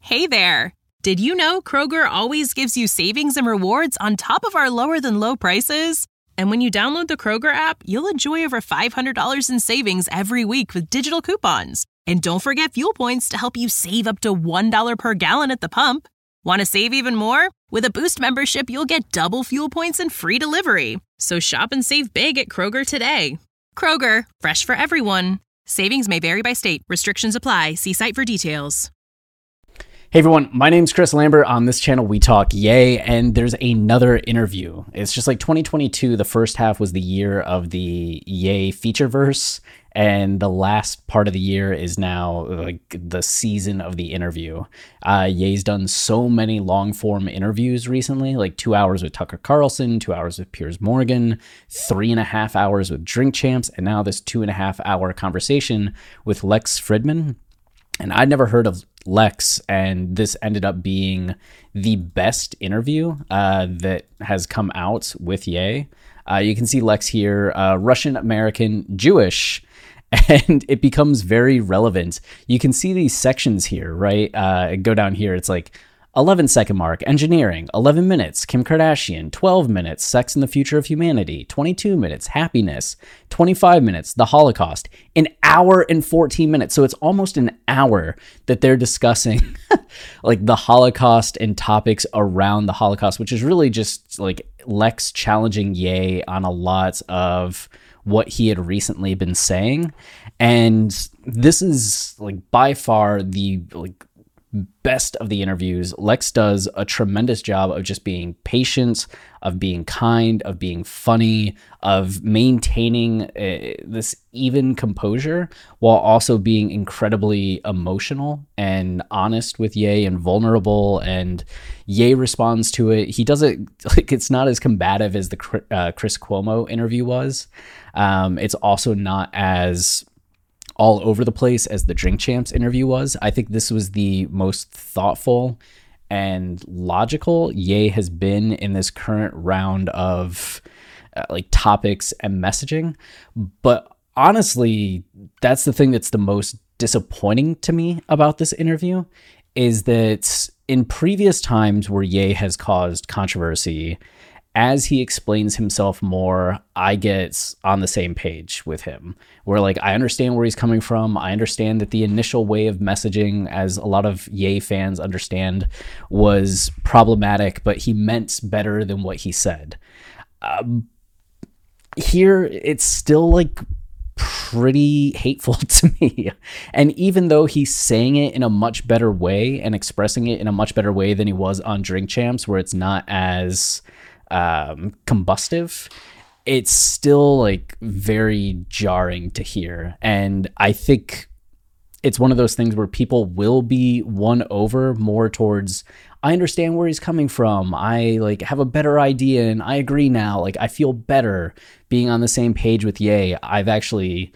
Hey there! Did you know Kroger always gives you savings and rewards on top of our lower-than-low prices? And when you download the Kroger app, you'll enjoy over $500 in savings every week with digital coupons. And don't forget fuel points to help you save up to $1 per gallon at the pump. Want to save even more? With a Boost membership, you'll get double fuel points and free delivery. So shop and save big at Kroger today. Kroger, fresh for everyone. Savings may vary by state. Restrictions apply. See site for details. Hey everyone, my name's Chris Lambert. On this channel, we talk Ye, and there's another interview. It's just like 2022, the first half was the year of the Ye featureverse, and the last part of the year is now like the season of the interview. Ye's done so many long-form interviews recently, like 2 hours with Tucker Carlson, 2 hours with Piers Morgan, 3.5 hours with Drink Champs, and now this 2.5 hour conversation with Lex Fridman. And I'd never heard of Lex, and this ended up being the best interview that has come out with Ye. You can see Lex here, Russian-American, Jewish, and it becomes very relevant. You can see these sections here, right? Go down here, it's like 11-second mark, engineering, 11 minutes, Kim Kardashian, 12 minutes, sex and the future of humanity, 22 minutes, happiness, 25 minutes, the Holocaust, an hour and 14 minutes. So it's almost an hour that they're discussing like the Holocaust and topics around the Holocaust, which is really just like Lex challenging Ye on a lot of what he had recently been saying. And this is like by far the best of the interviews. Lex does a tremendous job of just being patient, of being kind, of being funny, of maintaining this even composure while also being incredibly emotional and honest with Ye and vulnerable. And Ye responds to it. He does it like it's not as combative as the Chris Cuomo interview was. It's also not as all over the place as the Drink Champs interview was. I think this was the most thoughtful and logical Ye has been in this current round of like topics and messaging. But honestly, that's the thing that's the most disappointing to me about this interview, is that in previous times where Ye has caused controversy, as he explains himself more, I get on the same page with him, where like, I understand where he's coming from. I understand that the initial way of messaging, as a lot of Ye fans understand, was problematic, but he meant better than what he said. Here, it's still like pretty hateful to me. And even though he's saying it in a much better way and expressing it in a much better way than he was on Drink Champs, where it's not as combustive, it's still like very jarring to hear. And I think it's one of those things where people will be won over more towards, I understand where he's coming from, I like have a better idea, and I agree now, like I feel better being on the same page with Ye. I've actually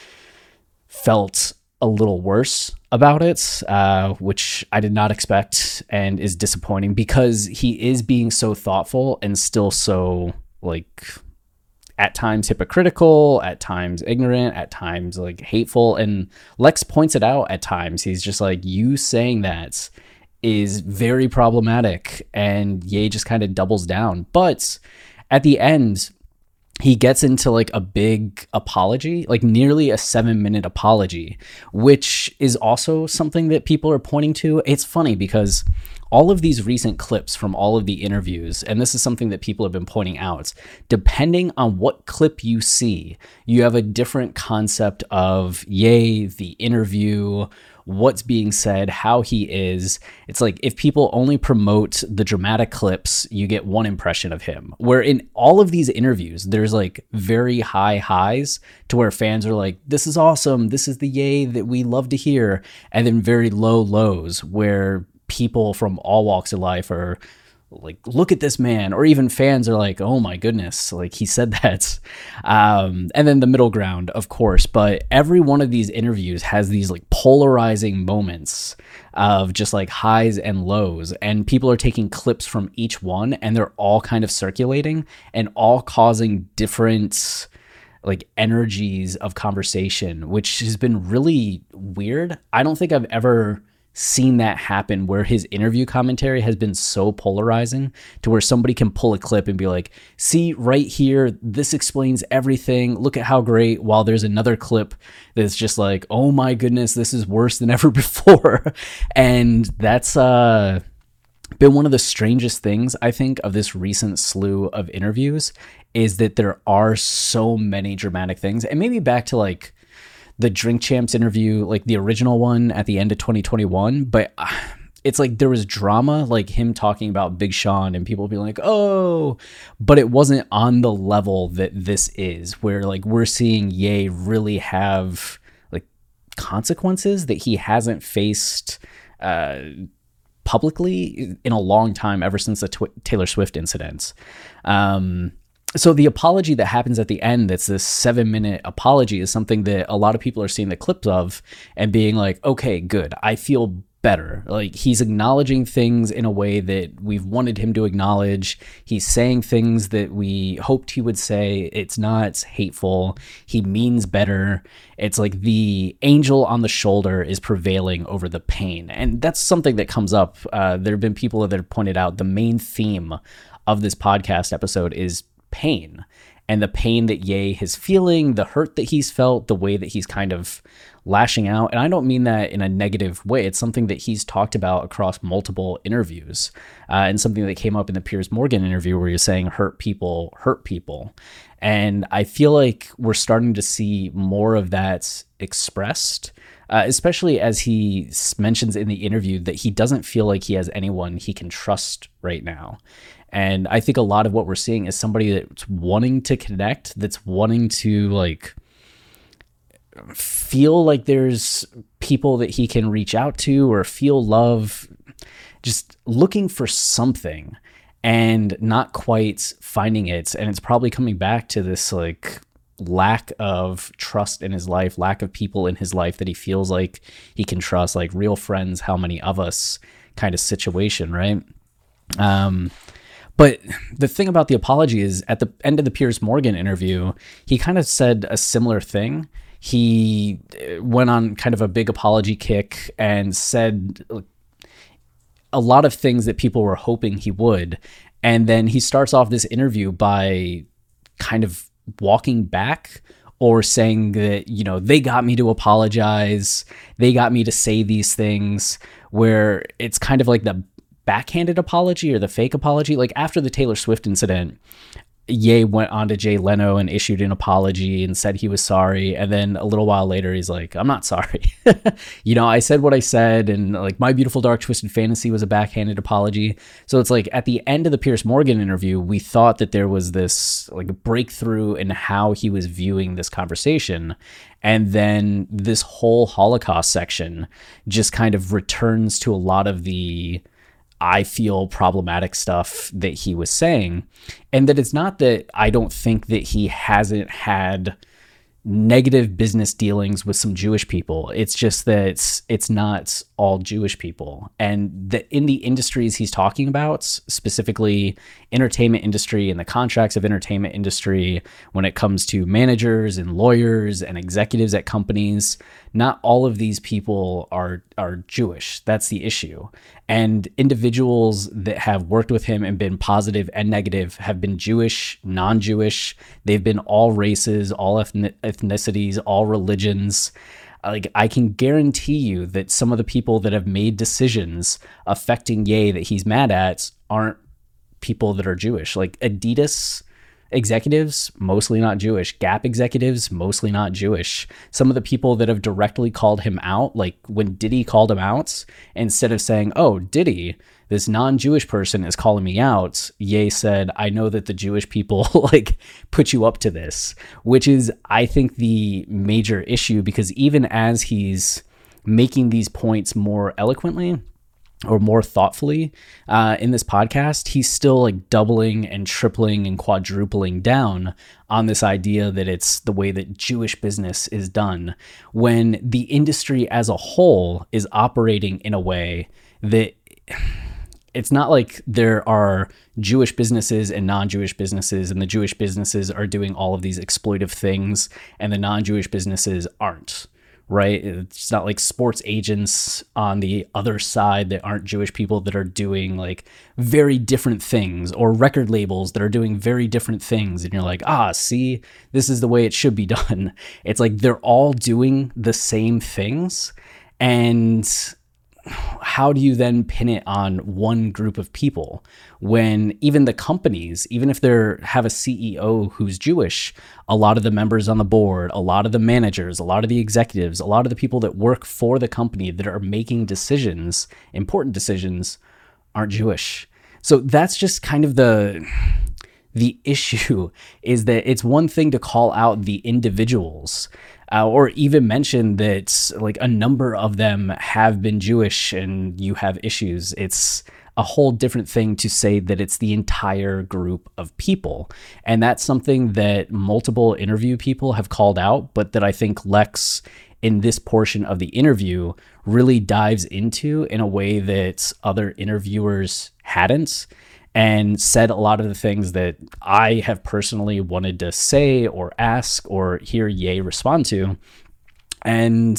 felt a little worse about it, which I did not expect and is disappointing, because he is being so thoughtful and still so like at times hypocritical, at times ignorant, at times like hateful. And Lex points it out at times. He's just like, you saying that is very problematic, and Ye just kind of doubles down. But at the end, he gets into like a big apology, like nearly a 7-minute apology, which is also something that people are pointing to. It's funny because all of these recent clips from all of the interviews, and this is something that people have been pointing out, depending on what clip you see, you have a different concept of Ye, the interview, what's being said, how he is. It's like if people only promote the dramatic clips, you get one impression of him. Where in all of these interviews, there's like very high highs to where fans are like, this is awesome, this is the Ye that we love to hear. And then very low lows where people from all walks of life are like, look at this man, or even fans are like, oh my goodness, like he said that. And then the middle ground, of course. But every one of these interviews has these like polarizing moments of just like highs and lows, and people are taking clips from each one, and they're all kind of circulating and all causing different like energies of conversation, which has been really weird. I don't think I've ever seen that happen where his interview commentary has been so polarizing to where somebody can pull a clip and be like, see right here, this explains everything. Look at how great. While there's another clip that's just like, oh my goodness, this is worse than ever before. And that's been one of the strangest things, I think, of this recent slew of interviews is that there are so many dramatic things. And maybe back to like the Drink Champs interview, like the original one at the end of 2021, but it's like there was drama, like him talking about Big Sean and people being like, oh, but it wasn't on the level that this is, where like we're seeing Ye really have like consequences that he hasn't faced publicly in a long time, ever since the Taylor Swift incident. So the apology that happens at the end, that's this 7-minute apology, is something that a lot of people are seeing the clips of and being like, okay, good, I feel better. Like, he's acknowledging things in a way that we've wanted him to acknowledge. He's saying things that we hoped he would say. It's not hateful. He means better. It's like the angel on the shoulder is prevailing over the pain. And that's something that comes up. There have been people that have pointed out the main theme of this podcast episode is pain, and the pain that Ye is feeling, the hurt that he's felt, the way that he's kind of lashing out. And I don't mean that in a negative way. It's something that he's talked about across multiple interviews, and something that came up in the Piers Morgan interview where he was saying hurt people hurt people. And I feel like we're starting to see more of that expressed, especially as he mentions in the interview that he doesn't feel like he has anyone he can trust right now. And I think a lot of what we're seeing is somebody that's wanting to connect, that's wanting to like feel like there's people that he can reach out to or feel love, just looking for something and not quite finding it. And it's probably coming back to this like lack of trust in his life, lack of people in his life that he feels like he can trust, like real friends, how many of us kind of situation, right? But the thing about the apology is at the end of the Piers Morgan interview, he kind of said a similar thing. He went on kind of a big apology kick and said a lot of things that people were hoping he would. And then he starts off this interview by kind of walking back or saying that, you know, they got me to apologize. They got me to say these things, where it's kind of like the backhanded apology or the fake apology. Like after the Taylor Swift incident, Ye went on to Jay Leno and issued an apology and said he was sorry. And then a little while later, he's like, I'm not sorry. You know, I said what I said, and like My Beautiful Dark Twisted Fantasy was a backhanded apology. So it's like at the end of the Piers Morgan interview, we thought that there was this like breakthrough in how he was viewing this conversation. And then this whole Holocaust section just kind of returns to a lot of the I feel problematic stuff that he was saying. And that it's not that I don't think that he hasn't had negative business dealings with some Jewish people. It's just that it's not all Jewish people. And that in the industries he's talking about, specifically entertainment industry and the contracts of entertainment industry, when it comes to managers and lawyers and executives at companies, not all of these people are Jewish. That's the issue. And individuals that have worked with him and been positive and negative have been Jewish, non-Jewish. They've been all races, all ethnicities, all religions. Like, I can guarantee you that some of the people that have made decisions affecting Ye that he's mad at aren't people that are Jewish. Like Adidas executives, mostly not Jewish. Gap executives, mostly not Jewish. Some of the people that have directly called him out, like when Diddy called him out, instead of saying, oh, Diddy, this non-Jewish person is calling me out, Ye said, I know that the Jewish people like put you up to this, which is, I think, the major issue, because even as he's making these points more eloquently or more thoughtfully in this podcast, he's still like doubling and tripling and quadrupling down on this idea that it's the way that Jewish business is done, when the industry as a whole is operating in a way that it's not like there are Jewish businesses and non-Jewish businesses, and the Jewish businesses are doing all of these exploitive things and the non-Jewish businesses aren't. right? It's not like sports agents on the other side that aren't Jewish people that are doing like very different things, or record labels that are doing very different things. And you're like, see, this is the way it should be done. It's like they're all doing the same things. And how do you then pin it on one group of people when even the companies, even if they have a CEO who's Jewish, a lot of the members on the board, a lot of the managers, a lot of the executives, a lot of the people that work for the company that are making decisions, important decisions, aren't Jewish. So that's just kind of the issue, is that it's one thing to call out the individuals, or even mention that like a number of them have been Jewish and you have issues. It's a whole different thing to say that it's the entire group of people. And that's something that multiple interview people have called out, but that I think Lex in this portion of the interview really dives into in a way that other interviewers hadn't, and said a lot of the things that I have personally wanted to say or ask or hear Ye respond to. And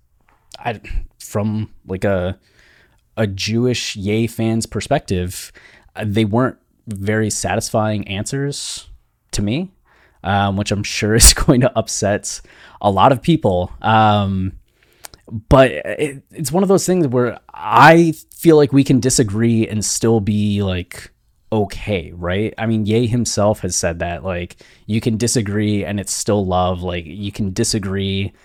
from like a Jewish Ye fan's perspective, they weren't very satisfying answers to me, which I'm sure is going to upset a lot of people. But it's one of those things where I feel like we can disagree and still be like, okay, right? I mean, Ye himself has said that, like, you can disagree and it's still love. Like, you can disagree.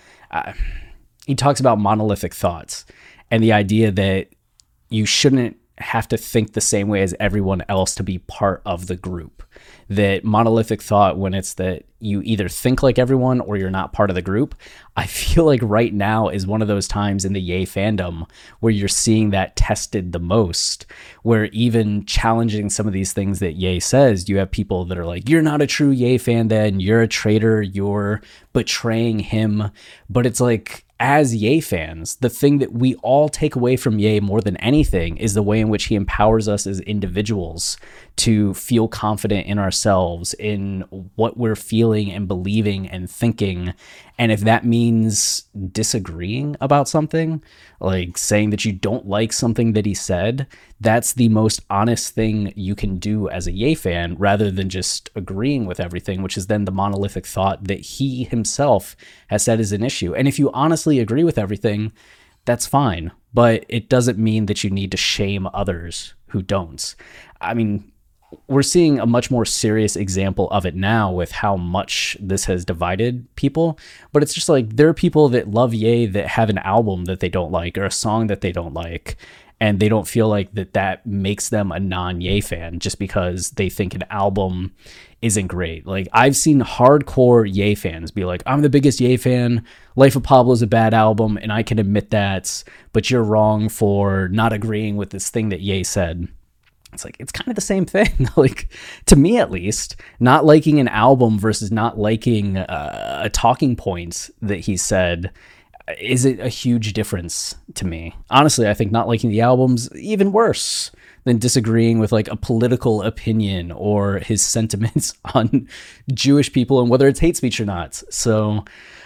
He talks about monolithic thoughts and the idea that you shouldn't have to think the same way as everyone else to be part of the group. That monolithic thought, when it's that you either think like everyone or you're not part of the group, I feel like right now is one of those times in the Ye fandom where you're seeing that tested the most, where even challenging some of these things that Ye says, you have people that are like, you're not a true Ye fan then, you're a traitor, you're betraying him. But it's like, as Ye fans, the thing that we all take away from Ye more than anything is the way in which he empowers us as individuals to feel confident in ourselves, in what we're feeling and believing and thinking. And if that means disagreeing about something, like saying that you don't like something that he said, that's the most honest thing you can do as a Ye fan, rather than just agreeing with everything, which is then the monolithic thought that he himself has said is an issue. And if you honestly agree with everything, that's fine, but it doesn't mean that you need to shame others who don't. I mean, we're seeing a much more serious example of it now with how much this has divided people. But it's just like, there are people that love Ye that have an album that they don't like or a song that they don't like, and they don't feel like that makes them a non-Ye fan just because they think an album isn't great. Like, I've seen hardcore Ye fans be like, I'm the biggest Ye fan, Life of Pablo is a bad album, and I can admit that, but you're wrong for not agreeing with this thing that Ye said. It's like, it's kind of the same thing. Like, to me at least, not liking an album versus not liking a talking point that he said isn't a huge difference to me. Honestly, I think not liking the album's even worse than disagreeing with like a political opinion or his sentiments on Jewish people and whether it's hate speech or not. So,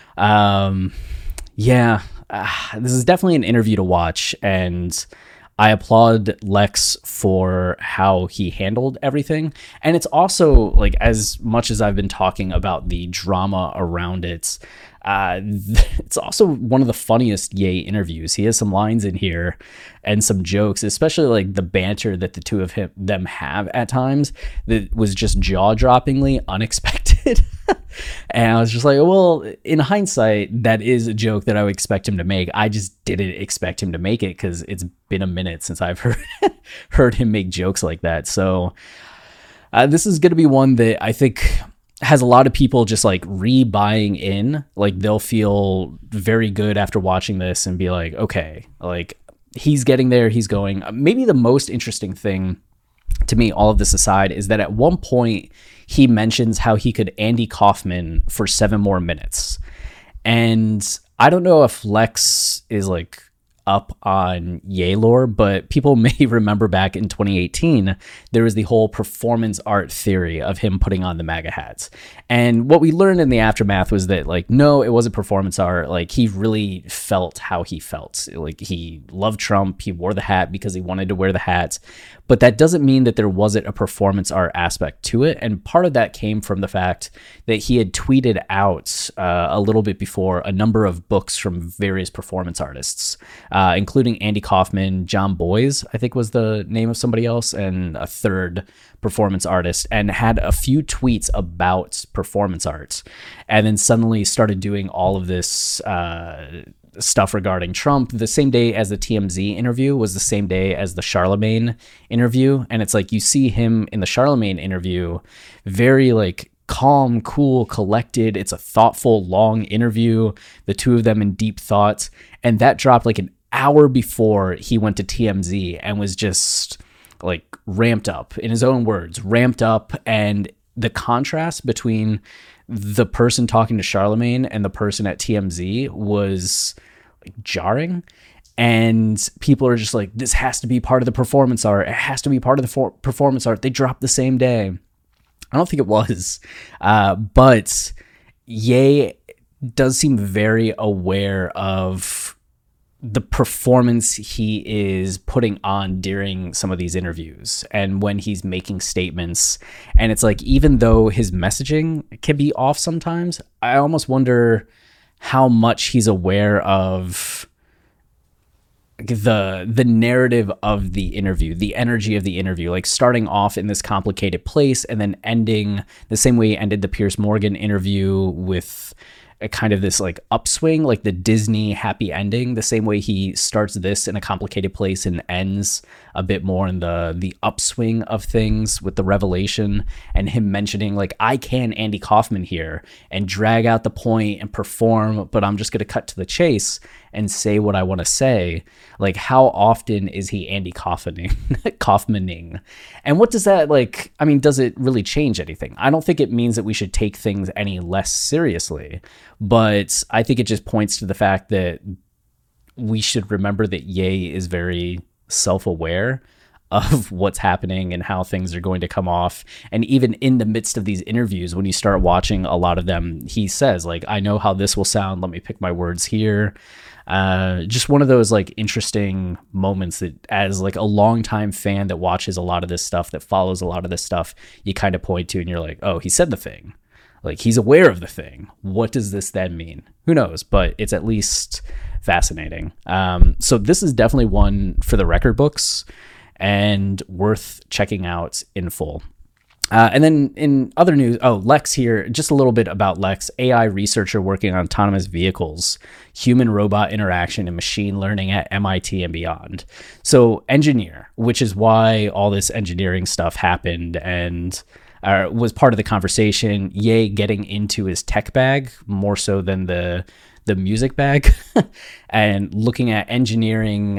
this is definitely an interview to watch, and I applaud Lex for how he handled everything. And it's also like, as much as I've been talking about the drama around it, it's also one of the funniest Ye interviews. He has some lines in here and some jokes, especially like the banter that the two of them have at times that was just jaw-droppingly unexpected. And I was just like, well, in hindsight, that is a joke that I would expect him to make. I just didn't expect him to make it because it's been a minute since I've heard him make jokes like that. So this is going to be one that I think has a lot of people just like re-buying in. Like, they'll feel very good after watching this and be like, okay, like, he's getting there, he's going. Maybe the most interesting thing to me, all of this aside, is that at one point he mentions how he could Andy Kaufman for 7 more minutes. And I don't know if Lex is like up on Ye lore, but people may remember back in 2018, there was the whole performance art theory of him putting on the MAGA hats. And what we learned in the aftermath was that, like, no, it wasn't performance art. Like, he really felt how he felt. Like, he loved Trump. He wore the hat because he wanted to wear the hat. But that doesn't mean that there wasn't a performance art aspect to it. And part of that came from the fact that he had tweeted out a little bit before a number of books from various performance artists, including Andy Kaufman, John Boyes, I think was the name of somebody else, and a third performance artist, and had a few tweets about performance art. And then suddenly started doing all of this stuff regarding Trump. The same day as the TMZ interview was the same day as the Charlemagne interview. And it's like, you see him in the Charlemagne interview, very like calm, cool, collected. It's a thoughtful, long interview. The two of them in deep thought. And that dropped like an hour before he went to TMZ and was just like ramped up, in his own words, ramped up. And the contrast between the person talking to Charlemagne and the person at TMZ was like jarring. And people are just like, this has to be part of the performance art. It has to be part of the performance art. They dropped the same day. I don't think it was. But Ye does seem very aware of the performance he is putting on during some of these interviews and when he's making statements. And it's like, even though his messaging can be off sometimes, I almost wonder how much he's aware of the narrative of the interview, the energy of the interview, like starting off in this complicated place and then ending the same way he ended the Piers Morgan interview, with a kind of this like upswing, like the Disney happy ending, the same way he starts this in a complicated place and ends a bit more in the upswing of things with the revelation, and him mentioning like, I can Andy Kaufman here and drag out the point and perform, but I'm just going to cut to the chase and say what I want to say. Like, how often is he Andy Kaufmaning? And what does that, like, I mean, does it really change anything? I don't think it means that we should take things any less seriously, but I think it just points to the fact that we should remember that Ye is very self-aware of what's happening and how things are going to come off. And even in the midst of these interviews, when you start watching a lot of them, he says like, I know how this will sound. Let me pick my words here. Just one of those like interesting moments that, as like a longtime fan that watches a lot of this stuff, that follows a lot of this stuff, you kind of point to and you're like, oh, he said the thing. Like, he's aware of the thing. What does this then mean? Who knows? But it's at least fascinating. So this is definitely one for the record books and worth checking out in full. And then in other news, Lex here, just a little bit about Lex, AI researcher working on autonomous vehicles, human-robot interaction, and machine learning at MIT and beyond. So engineer, which is why all this engineering stuff happened and was part of the conversation. Ye getting into his tech bag more so than the music bag and looking at engineering,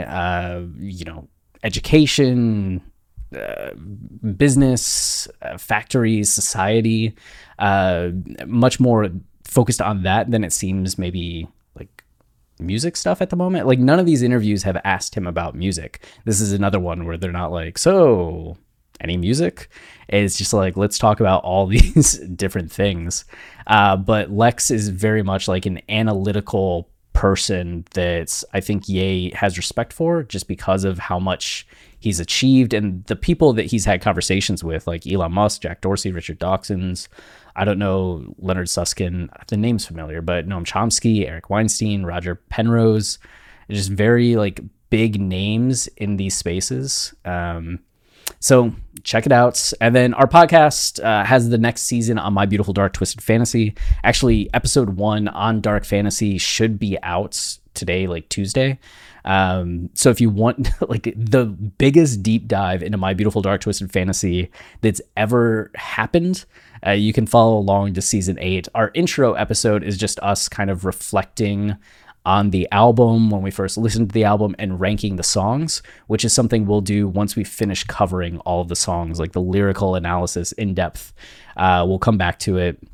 education, business, factories, society, much more focused on that than it seems maybe like music stuff at the moment. Like, none of these interviews have asked him about music. This is another one where they're not like, so any music? It's just like, let's talk about all these different things. But Lex is very much like an analytical person that I think Ye has respect for, just because of how much he's achieved and the people that he's had conversations with, like Elon Musk, Jack Dorsey, Richard Dawkins. I don't know Leonard Susskind, the name's familiar, but Noam Chomsky, Eric Weinstein, Roger Penrose, just very like big names in these spaces. So check it out. And then our podcast has the next season on My Beautiful Dark Twisted Fantasy. Actually, episode 1 on Dark Fantasy should be out today, like Tuesday. So if you want like the biggest deep dive into My Beautiful Dark Twisted Fantasy that's ever happened, you can follow along to season 8. Our intro episode is just us kind of reflecting on the album when we first listened to the album and ranking the songs, which is something we'll do once we finish covering all of the songs, like the lyrical analysis in depth. We'll come back to it.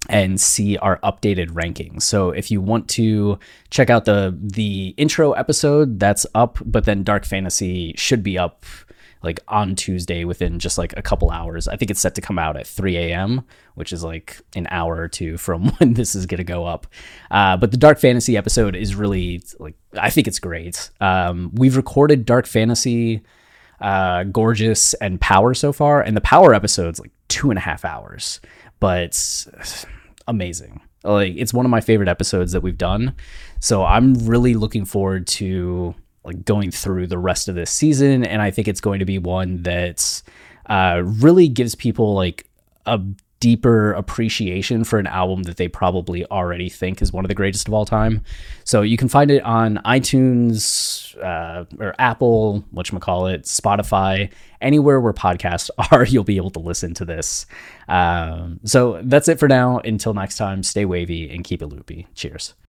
and see our updated rankings. So if you want to check out the intro episode, that's up, but then Dark Fantasy should be up like on Tuesday within just like a couple hours. I think it's set to come out at 3 a.m., which is like an hour or two from when this is going to go up. But the Dark Fantasy episode is really like, I think it's great. We've recorded Dark Fantasy, Gorgeous, and Power so far, and the Power episode's like 2.5 hours, but amazing. Like, it's one of my favorite episodes that we've done. So I'm really looking forward to like going through the rest of this season, and I think it's going to be one that really gives people like a deeper appreciation for an album that they probably already think is one of the greatest of all time. So you can find it on iTunes or Apple, whatchamacallit, Spotify, anywhere where podcasts are, you'll be able to listen to this. So that's it for now. Until next time, stay wavy and keep it loopy. Cheers.